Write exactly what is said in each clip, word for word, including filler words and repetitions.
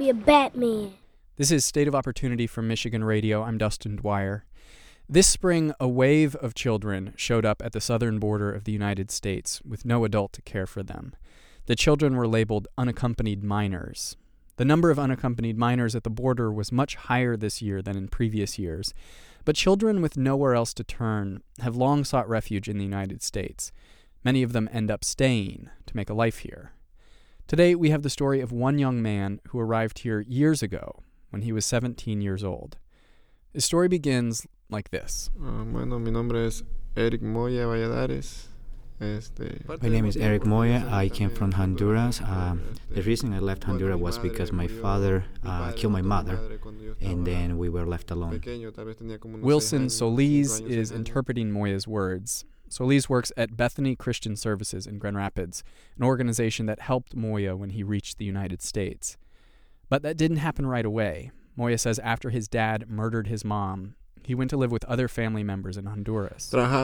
be a Batman. This is State of Opportunity from Michigan Radio. I'm Dustin Dwyer. This spring, a wave of children showed up at the southern border of the United States with no adult to care for them. The children were labeled unaccompanied minors. The number of unaccompanied minors at the border was much higher this year than in previous years, but children with nowhere else to turn have long sought refuge in the United States. Many of them end up staying to make a life here. Today, we have the story of one young man who arrived here years ago when he was seventeen years old. His story begins like this. Uh, bueno, mi nombre es Eric Moya Valladares. My name is Eric Moya. I came from Honduras. Uh, the reason I left Honduras was because my father uh, killed my mother, and then we were left alone. Wilson Solis is interpreting Moya's words. Solis works at Bethany Christian Services in Grand Rapids, an organization that helped Moya when he reached the United States. But that didn't happen right away. Moya says after his dad murdered his mom, he went to live with other family members in Honduras. I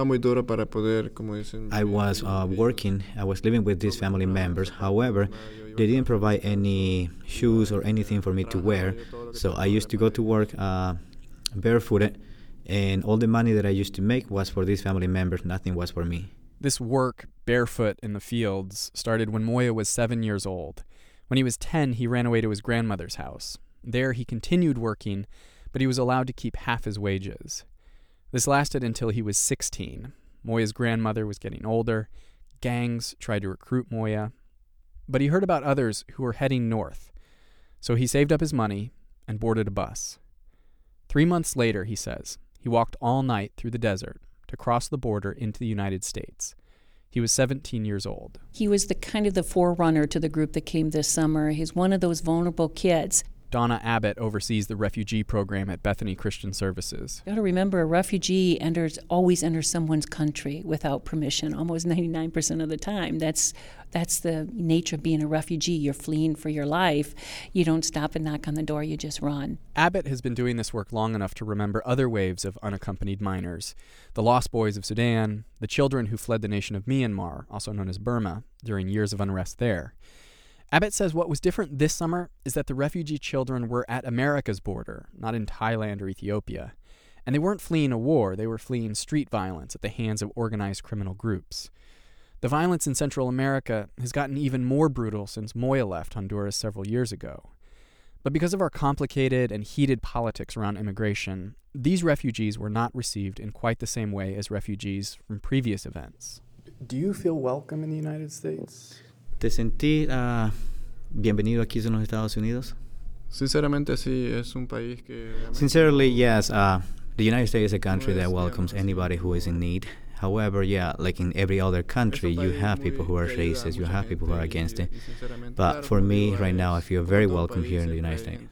was uh, working, I was living with these family members. However, they didn't provide any shoes or anything for me to wear. So I used to go to work uh, barefooted, and all the money that I used to make was for these family members. Nothing was for me. This work, barefoot in the fields, started when Moya was seven years old. When he was ten, he ran away to his grandmother's house. There, he continued working, but he was allowed to keep half his wages. This lasted until he was sixteen. Moya's grandmother was getting older. Gangs tried to recruit Moya. But he heard about others who were heading north. So he saved up his money and boarded a bus. Three months later, he says, he walked all night through the desert to cross the border into the United States. He was seventeen years old. He was the kind of the forerunner to the group that came this summer. He's one of those vulnerable kids. Donna Abbott oversees the refugee program at Bethany Christian Services. You got to remember, a refugee enters always enters someone's country without permission, almost ninety-nine percent of the time. That's that's the nature of being a refugee. You're fleeing for your life. You don't stop and knock on the door, you just run. Abbott has been doing this work long enough to remember other waves of unaccompanied minors. The Lost Boys of Sudan, the children who fled the nation of Myanmar, also known as Burma, during years of unrest there. Abbott says what was different this summer is that the refugee children were at America's border, not in Thailand or Ethiopia. And they weren't fleeing a war, they were fleeing street violence at the hands of organized criminal groups. The violence in Central America has gotten even more brutal since Moya left Honduras several years ago. But because of our complicated and heated politics around immigration, these refugees were not received in quite the same way as refugees from previous events. Do you feel welcome in the United States? ¿Te sentí uh, bienvenido aquí en los Estados Unidos? Sinceramente, sí, es un país que... Sincerely, yes. Uh, the United States is a country that welcomes anybody who is in need. However, yeah, like in every other country, you have people who are racist, you have people who are against it. But for me, right now, I feel very welcome here in the United States.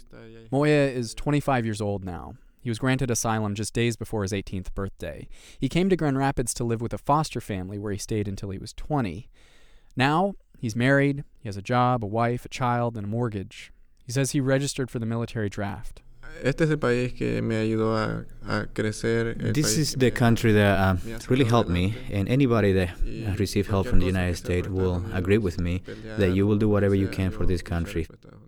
Moya is twenty-five years old now. He was granted asylum just days before his eighteenth birthday. He came to Grand Rapids to live with a foster family where he stayed until he was twenty. Now, he's married, he has a job, a wife, a child, and a mortgage. He says he registered for the military draft. Este es el país que me ayudó a, a crecer. This is the country that uh, really helped me, and anybody that uh, received help from the United States will agree with me that you will do whatever you can for this country.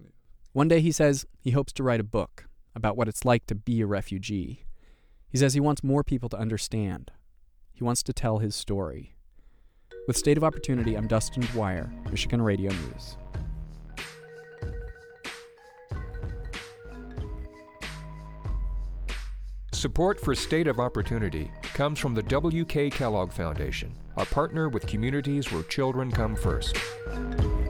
One day, he says, he hopes to write a book about what it's like to be a refugee. He says he wants more people to understand. He wants to tell his story. With State of Opportunity, I'm Dustin Dwyer, Michigan Radio News. Support for State of Opportunity comes from the W K Kellogg Foundation, a partner with communities where children come first.